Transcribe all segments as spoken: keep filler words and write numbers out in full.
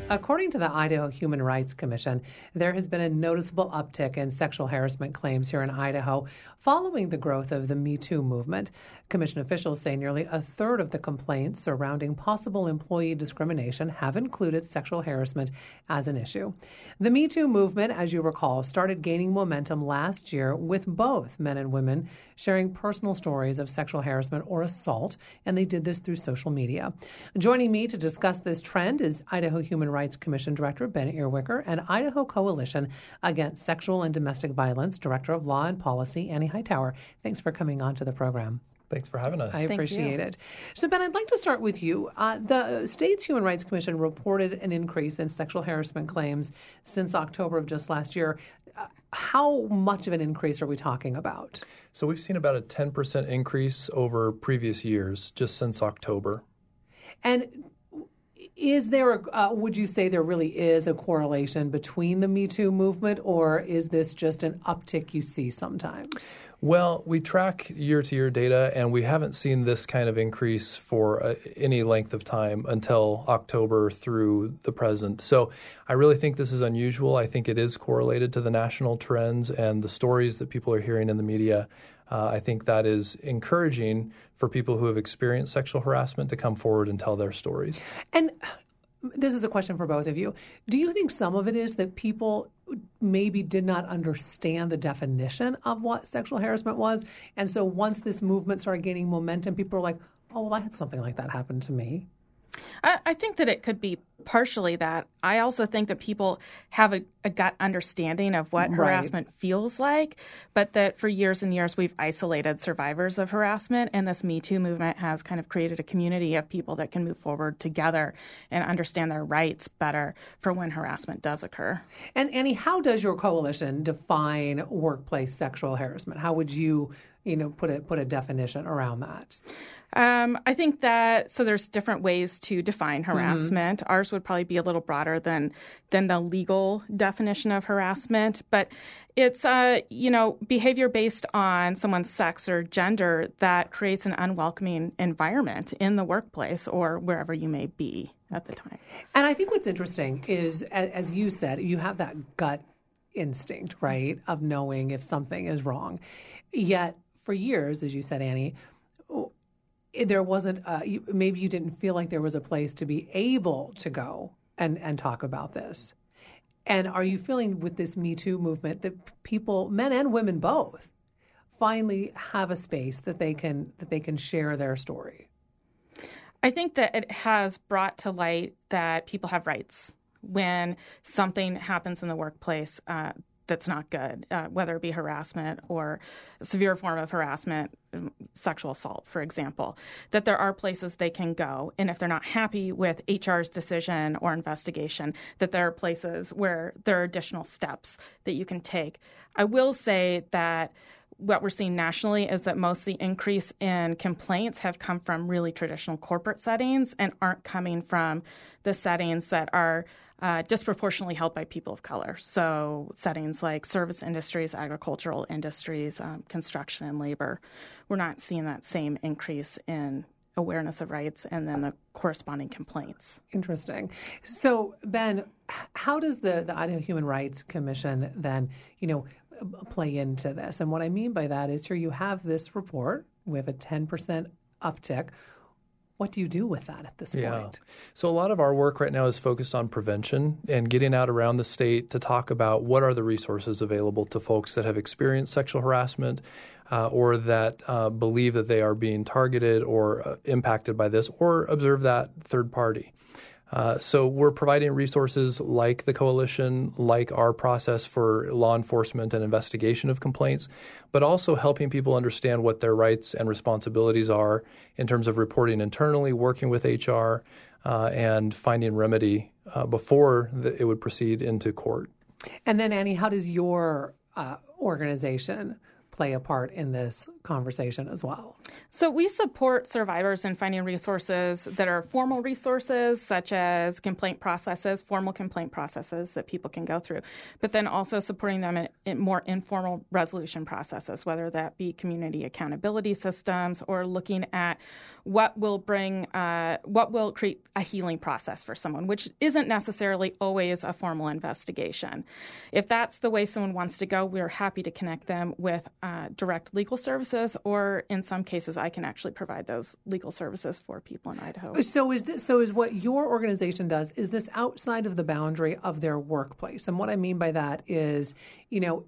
According to the Idaho Human Rights Commission, there has been a noticeable uptick in sexual harassment claims here in Idaho following the growth of the Me Too movement. Commission officials say nearly a third of the complaints surrounding possible employee discrimination have included sexual harassment as an issue. The Me Too movement, as you recall, started gaining momentum last year with both men and women sharing personal stories of sexual harassment or assault, and they did this through social media. Joining me to discuss this trend is Idaho Human Rights Commission Director Ben Earwicker and Idaho Coalition Against Sexual and Domestic Violence Director of Law and Policy, Annie Hightower. Thanks for coming on to the program. Thanks for having us. I appreciate it. So, Ben, I'd like to start with you. Uh, the state's Human Rights Commission reported an increase in sexual harassment claims since October of just last year. Uh, how much of an increase are we talking about? So we've seen about a ten percent increase over previous years just since October. And is there, a, uh, would you say there really is a correlation between the Me Too movement, or is this just an uptick you see sometimes? Well, we track year-to-year data, and we haven't seen this kind of increase for uh, any length of time until October through the present. So I really think this is unusual. I think it is correlated to the national trends and the stories that people are hearing in the media. Uh, I think that is encouraging for people who have experienced sexual harassment to come forward and tell their stories. And this is a question for both of you. Do you think some of it is that people maybe did not understand the definition of what sexual harassment was? And so once this movement started gaining momentum, people were like, oh, well, I had something like that happen to me. I, I think that it could be partially that. I also think that people have a, a gut understanding of what Right. harassment feels like, but that for years and years we've isolated survivors of harassment, and this Me Too movement has kind of created a community of people that can move forward together and understand their rights better for when harassment does occur. And Annie, how does your coalition define workplace sexual harassment? How would you, you know, put a put a definition around that? Um, I think that, so there's different ways to define harassment. Mm-hmm. Ours would probably be a little broader than than the legal definition of harassment, but it's, uh, you know, behavior based on someone's sex or gender that creates an unwelcoming environment in the workplace or wherever you may be at the time. And I think what's interesting is, as you said, you have that gut instinct, right, of knowing if something is wrong. Yet for years, as you said, Annie, there wasn't, uh, you, maybe you didn't feel like there was a place to be able to go and, and talk about this. And are you feeling with this Me Too movement that people, men and women both, finally have a space that they can that they can share their story? I think that it has brought to light that people have rights when something happens in the workplace uh, that's not good, uh, whether it be harassment or a severe form of harassment, sexual assault, for example, that there are places they can go. And if they're not happy with H R's decision or investigation, that there are places where there are additional steps that you can take. I will say that what we're seeing nationally is that most of the increase in complaints have come from really traditional corporate settings and aren't coming from the settings that are Uh, disproportionately held by people of color. So settings like service industries, agricultural industries, um, construction and labor. We're not seeing that same increase in awareness of rights and then the corresponding complaints. Interesting. So, Ben, how does the, the Idaho Human Rights Commission then, you know, play into this? And what I mean by that is here you have this report. We have a ten percent uptick. What do you do with that at this yeah. point? So a lot of our work right now is focused on prevention and getting out around the state to talk about what are the resources available to folks that have experienced sexual harassment uh, or that uh, believe that they are being targeted or uh, impacted by this or observe that third party. Uh, so we're providing resources like the coalition, like our process for law enforcement and investigation of complaints, but also helping people understand what their rights and responsibilities are in terms of reporting internally, working with H R, uh, and finding remedy uh, before the, it would proceed into court. And then, Annie, how does your uh, organization play a part in this conversation as well? So we support survivors in finding resources that are formal resources, such as complaint processes, formal complaint processes that people can go through, but then also supporting them in, in more informal resolution processes, whether that be community accountability systems or looking at what will bring, uh, what will create a healing process for someone, which isn't necessarily always a formal investigation. If that's the way someone wants to go, we're happy to connect them with uh, direct legal services, or in some cases, I can actually provide those legal services for people in Idaho. So is this, so is what your organization does, is this outside of the boundary of their workplace? And what I mean by that is, you know,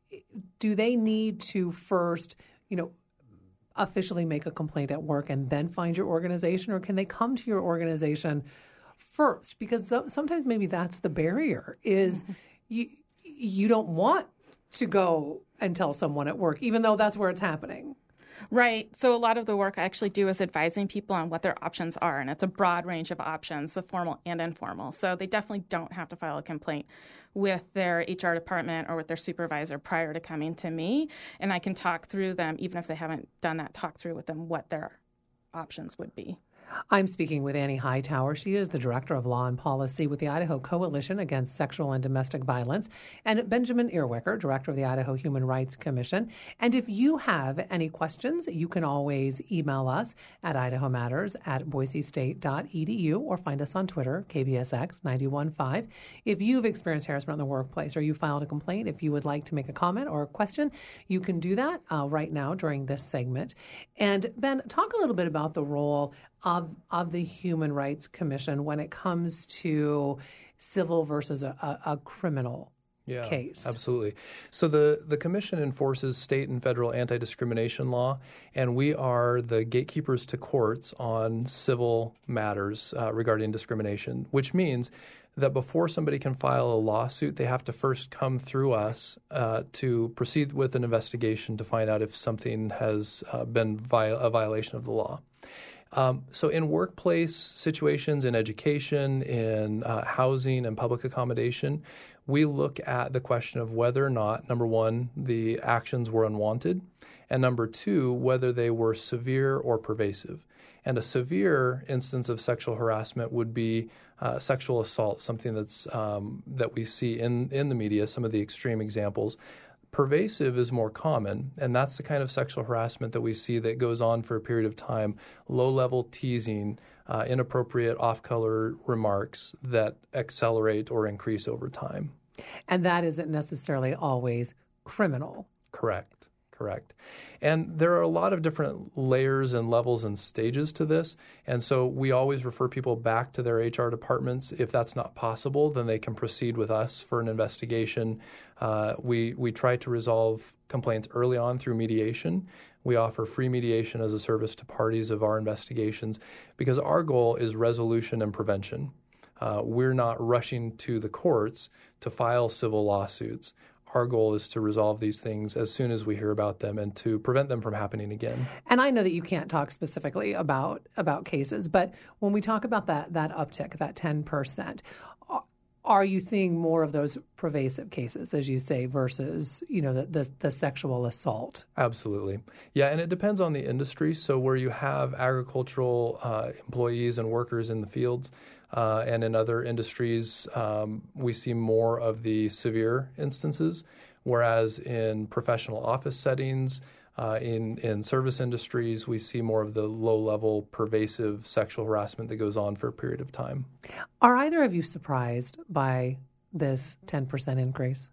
do they need to first, you know, officially make a complaint at work and then find your organization, or can they come to your organization first? Because sometimes maybe that's the barrier, is mm-hmm. you you don't want to go and tell someone at work, even though that's where it's happening. Right. So a lot of the work I actually do is advising people on what their options are, and it's a broad range of options, the formal and informal. So they definitely don't have to file a complaint with their H R department or with their supervisor prior to coming to me, and I can talk through them, even if they haven't done that, talk through with them what their options would be. I'm speaking with Annie Hightower. She is the Director of Law and Policy with the Idaho Coalition Against Sexual and Domestic Violence, and Benjamin Earwicker, Director of the Idaho Human Rights Commission. And if you have any questions, you can always email us at idaho matters at boise state dot e d u or find us on Twitter, K B S X nine one five. If you've experienced harassment in the workplace or you filed a complaint, if you would like to make a comment or a question, you can do that uh, right now during this segment. And Ben, talk a little bit about the role Of, of the Human Rights Commission when it comes to civil versus a, a, a criminal yeah, case. Absolutely. So the, the commission enforces state and federal anti-discrimination law, and we are the gatekeepers to courts on civil matters uh, regarding discrimination, which means that before somebody can file a lawsuit, they have to first come through us uh, to proceed with an investigation to find out if something has uh, been viol- a violation of the law. Um, so in workplace situations, in education, in uh, housing and public accommodation, we look at the question of whether or not, number one, the actions were unwanted, and number two, whether they were severe or pervasive. And a severe instance of sexual harassment would be uh, sexual assault, something that's um, that we see in, in the media, some of the extreme examples. Pervasive is more common, and that's the kind of sexual harassment that we see that goes on for a period of time, low-level teasing, uh, inappropriate off-color remarks that accelerate or increase over time. And that isn't necessarily always criminal. Correct. Correct. And there are a lot of different layers and levels and stages to this. And so we always refer people back to their H R departments. If that's not possible, then they can proceed with us for an investigation. Uh, we, we try to resolve complaints early on through mediation. We offer free mediation as a service to parties of our investigations because our goal is resolution and prevention. Uh, we're not rushing to the courts to file civil lawsuits. Our goal is to resolve these things as soon as we hear about them and to prevent them from happening again. And I know that you can't talk specifically about about cases, but when we talk about that that uptick, that ten percent, are you seeing more of those pervasive cases, as you say, versus, you know, the, the, the sexual assault? Absolutely. Yeah, and it depends on the industry. So where you have agricultural uh, employees and workers in the fields, Uh, and in other industries, um, we see more of the severe instances, whereas in professional office settings, uh, in, in service industries, we see more of the low-level pervasive sexual harassment that goes on for a period of time. Are either of you surprised by this ten percent increase?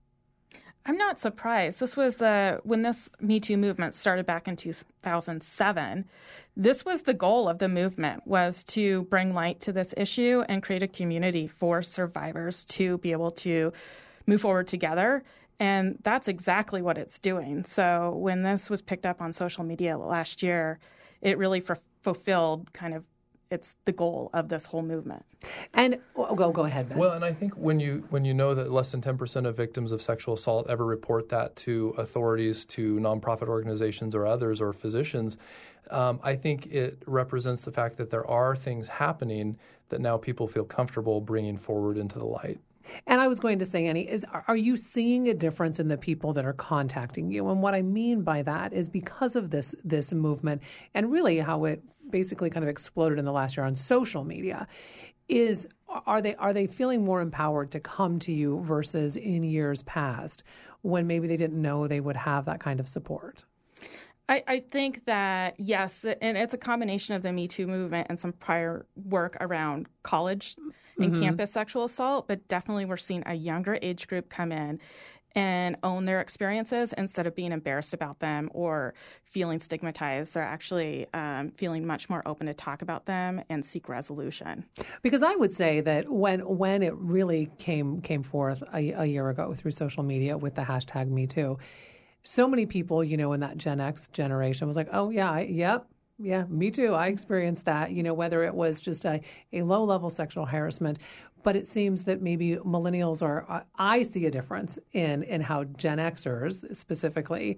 I'm not surprised. This was the, when this Me Too movement started back in two thousand seven, this was the goal of the movement, was to bring light to this issue and create a community for survivors to be able to move forward together. And that's exactly what it's doing. So when this was picked up on social media last year, it really f- fulfilled kind of it's the goal of this whole movement. And oh, go go ahead, Ben. Well, and I think when you when you know that less than ten percent of victims of sexual assault ever report that to authorities, to nonprofit organizations or others or physicians, um, I think it represents the fact that there are things happening that now people feel comfortable bringing forward into the light. And I was going to say, Annie, is are you seeing a difference in the people that are contacting you? And what I mean by that is because of this this movement and really how it basically kind of exploded in the last year on social media, is are they are they feeling more empowered to come to you versus in years past when maybe they didn't know they would have that kind of support? I, I think that, yes, and it's a combination of the Me Too movement and some prior work around college and mm-hmm. campus sexual assault, but definitely we're seeing a younger age group come in and own their experiences instead of being embarrassed about them or feeling stigmatized. They're actually um, feeling much more open to talk about them and seek resolution. Because I would say that when when it really came came forth a, a year ago through social media with the hashtag Me Too, so many people, you know, in that Gen X generation was like, oh, yeah, I, yep, yeah, me too. I experienced that, you know, whether it was just a, a low-level sexual harassment. But it seems that maybe millennials are, I see a difference in, in how Gen Xers specifically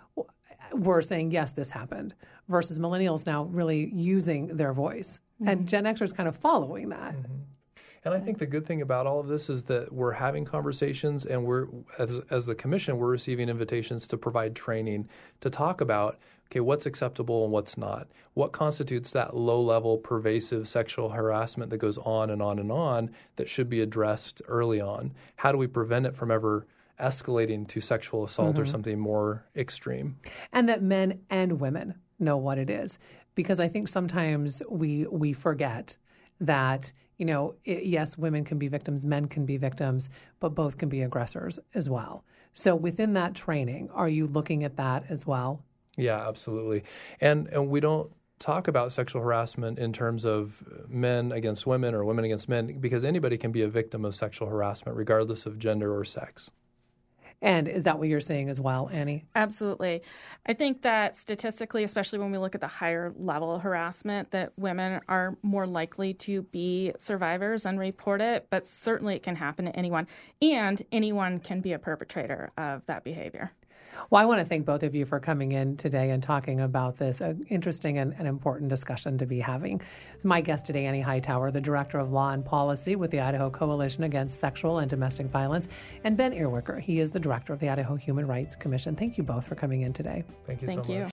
were saying, yes, this happened, versus millennials now really using their voice. Mm-hmm. And Gen Xers kind of following that. Mm-hmm. And I think the good thing about all of this is that we're having conversations, and we're, as, as the commission, we're receiving invitations to provide training to talk about, okay, what's acceptable and what's not. What constitutes that low-level, pervasive sexual harassment that goes on and on and on that should be addressed early on? How do we prevent it from ever escalating to sexual assault mm-hmm. or something more extreme? And that men and women know what it is. Because I think sometimes we we forget that, you know, it, yes, women can be victims, men can be victims, but both can be aggressors as well. So within that training, are you looking at that as well? Yeah, absolutely. And and we don't talk about sexual harassment in terms of men against women or women against men, because anybody can be a victim of sexual harassment regardless of gender or sex. And is that what you're saying as well, Annie? Absolutely. I think that statistically, especially when we look at the higher level harassment, that women are more likely to be survivors and report it, but certainly it can happen to anyone, and anyone can be a perpetrator of that behavior. Well, I want to thank both of you for coming in today and talking about this uh, interesting and, and important discussion to be having. My guest today, Annie Hightower, the Director of Law and Policy with the Idaho Coalition Against Sexual and Domestic Violence, and Ben Earwicker. He is the Director of the Idaho Human Rights Commission. Thank you both for coming in today. Thank you thank so you. much.